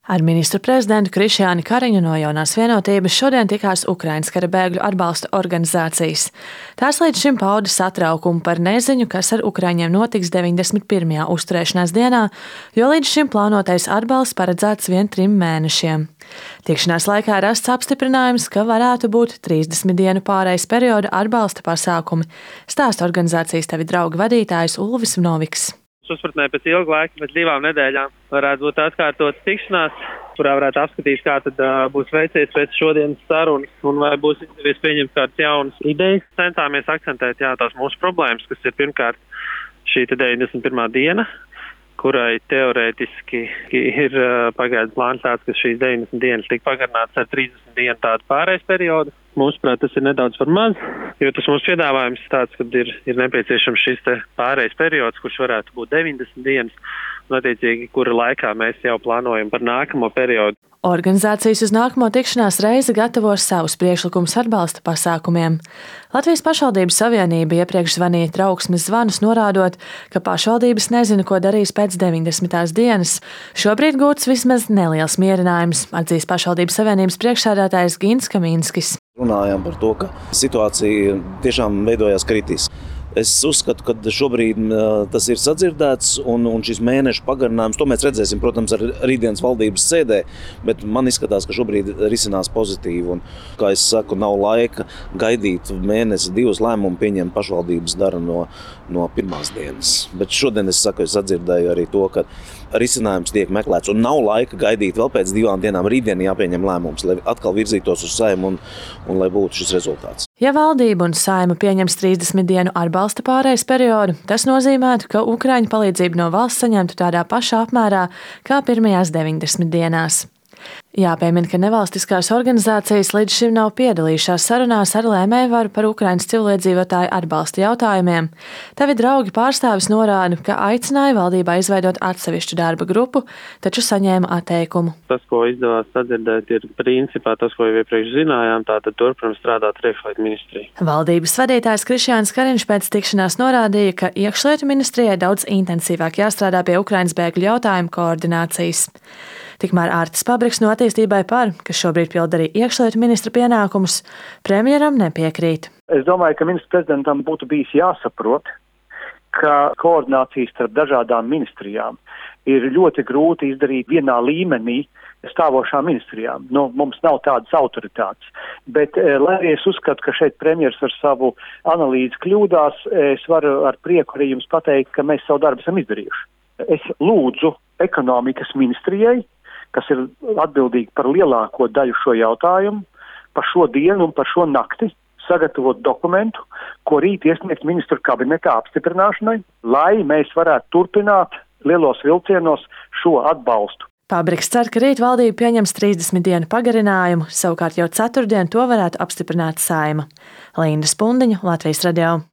Ar ministru prezidentu Krišjāni Kariņu no Jaunās vienotības šodien tikās Ukrainas kara bēgļu atbalsta organizācijas. Tās līdz šim pauda satraukumu par neziņu, kas ar ukraiņiem notiks 91. uzturēšanās dienā, jo līdz šim plānotais atbalsts paredzēts vien 3 mēnešiem. Tikšanās laikā rasts apstiprinājums, ka varētu būt 30 dienu pārejas perioda atbalsta pasākumi, stāsta organizācijas Tavi draugi vadītājs Ulvis Noviks. Uzpratnē pēc ilga laika, pēc 2 nedēļām, varētu būt atkārtot tikšanās, kurā varētu apskatīt, kā tad būs veicies pēc šodienas sarunas un vai būs izdevies pieņemt kādas jaunas idejas. Centāmies akcentēt tās mūsu problēmas, kas ir pirmkārt šī 91. diena, kurai teorētiski ir pagaidu plāns tāds, ka šīs 90 dienas tika pagarināts ar 30 dienu tādu pārējais periodu. Mūsuprāt, tas ir nedaudz par maz, jo tas mūsu piedāvājums tāds, kad ir nepieciešams šis pārējais periods, kurš varētu būt 90 dienas, un attiecīgi, kura laikā mēs jau plānojam par nākamo periodu. Organizācijas uz nākamo tikšanās reizi gatavos savus priekšlikumus atbalsta pasākumiem. Latvijas pašvaldības savienība iepriekš zvanīja trauksmes zvanus, norādot, ka pašvaldības nezina, ko darīs pēc 90. dienas. Šobrīd gūts vismaz neliels mierinājums, atzīst pašvaldības savienības priekšsēdētājs Gins Kaminskis. Runājām par to, ka situācija tiešām veidojās kritiski. Es uzskatu, ka šobrīd tas ir sadzirdēts un šis mēneša pagarinājums, to mēs redzēsim, protams, ar rītdienas valdības sēdē, bet man izskatās, ka šobrīd risinās pozitīvi. Un, kā es saku, nav laika gaidīt mēnesi, 2 lēmumu pieņemt pašvaldības dara no pirmās dienas. Bet šodien es saku, es sadzirdēju arī to, ka risinājums tiek meklēts un nav laika gaidīt vēl pēc 2 dienām. Rītdien jāpieņem lēmums, lai atkal virzītos uz Saimu un lai būtu šis rezultāts. Ja valdība un Saima pieņems 30 dienu atbalsta pārejas periodu, tas nozīmētu, ka Ukraiņu palīdzību no valsts saņemtu tādā pašā apmērā kā pirmajās 90 dienās. Jāpiemina, ka nevalstiskās organizācijas līdz šim nav piedalījušās sarunās ar lēmējvaru par Ukrainas civiliedzīvotāju atbalsta jautājumiem. Tavi draugi pārstāvis norāda, ka aicināja valdībā izveidot atsevišķu darba grupu, taču saņēma atteikumu. Tas, ko izdevās sadzirdēt, ir principā tas, ko jau iepriekš zinājām, tātad turpinam strādāt iekšlietu ministrijā. Valdības vadītājs Krišjānis Kariņš pēc tikšanās norādīja, ka iekšlietu ministrijai daudz intensīvāk jāstrādā pie Ukrainas bēgļu jautājumu koordinācijas. Tikmēr Ārtis Pabriks no Attīstībai par, kas šobrīd pilda arī iekšlietu ministra pienākumus, premjeram nepiekrīt. Es domāju, ka ministra prezidentam būtu bijis jāsaprot, ka koordinācijas starp dažādām ministrijām ir ļoti grūti izdarīt vienā līmenī stāvošām ministrijām. Mums nav tādas autoritātes. Bet, lai es uzskatu, ka šeit premjers ar savu analīzi kļūdās, es varu ar prieku arī jums pateikt, ka mēs savu darbu esam izdarījuši. Es lūdzu ekonomikas ministrijai, kas ir atbildīgi par lielāko daļu šo jautājumu, par šo dienu un par šo nakti, sagatavot dokumentu, ko rīt iesniegt ministru kabinetā apstiprināšanai, lai mēs varētu turpināt lielos vilcienos šo atbalstu. Pabriks cer, ka rīt valdība pieņems 30 dienu pagarinājumu, savukārt jau ceturtdien to varētu apstiprināt Saima. Linda Spundiņa, Latvijas radio.